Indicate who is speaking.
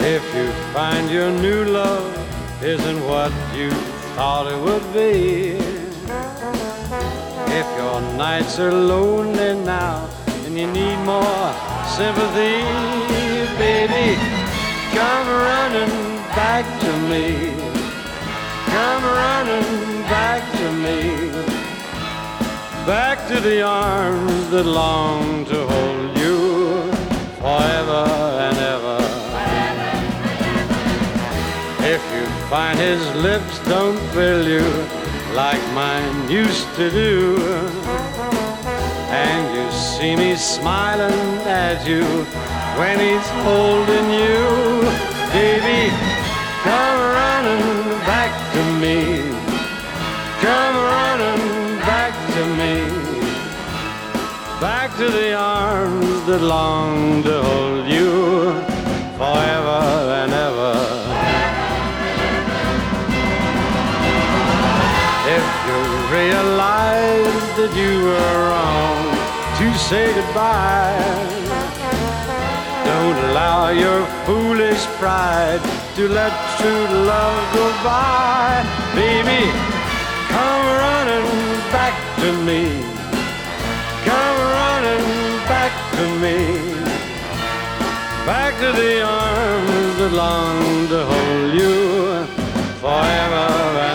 Speaker 1: If you find your new love isn't what you thought it would be, if your nights are lonely now and you need more sympathy, baby, come running back to me. Come running back to me, back to the arms that long to hold you forever and ever. If you find his lips don't thrill you like mine used to do, and you see me smiling at you when he's holding you, baby, come running back to me. Come running back to me, back to the arms that long to hold you forever and ever. If you realize that you were wrong to say goodbye, don't allow your foolish pride to let true love go by. Baby, come running back to me. Come running back to me, back to the arms that long to hold you forever.